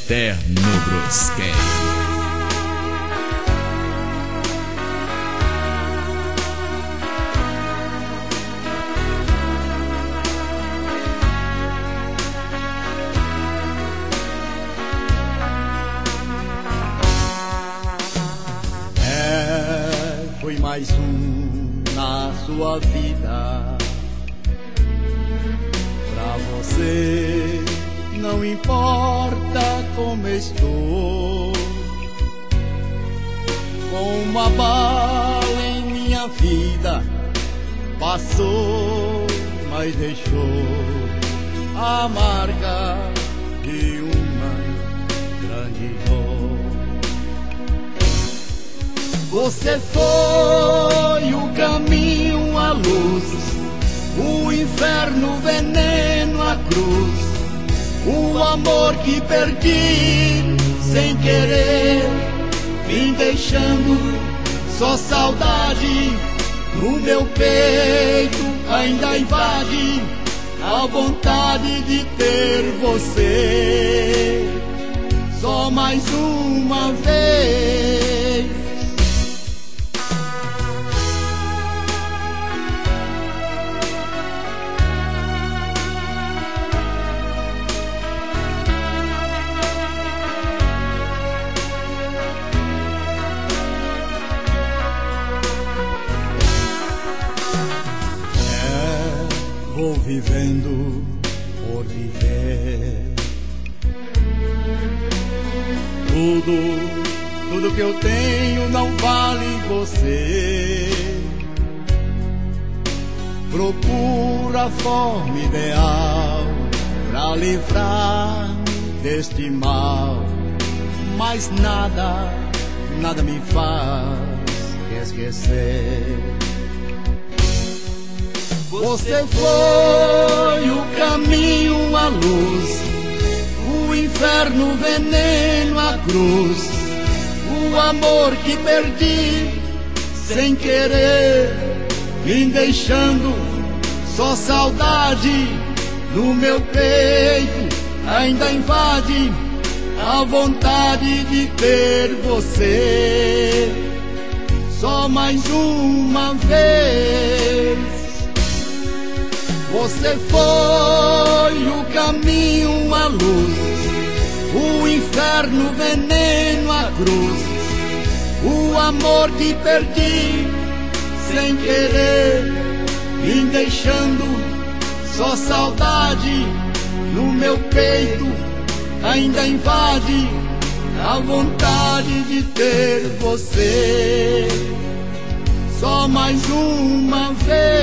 Eterno Brusquem. Foi mais um na sua vida. Pra você não importa como estou, com uma bala em minha vida passou, mas deixou a marca de uma grande dor. Você foi o caminho, a luz, o inferno, o veneno, a cruz, o amor que perdi sem querer, me deixando só saudade. No meu peito ainda invade a vontade de ter você só mais uma vez. Vou vivendo por viver. Tudo que eu tenho não vale você. Procura a forma ideal pra livrar-me deste mal, mas nada me faz esquecer. Você foi o caminho, a luz, o inferno, o veneno, a cruz, o amor que perdi sem querer, me deixando só saudade. No meu peito ainda invade a vontade de ter você só mais uma vez. Você foi o caminho, a luz, o inferno, o veneno, a cruz, o amor que perdi sem querer, me deixando só saudade. No meu peito ainda invade a vontade de ter você só mais uma vez.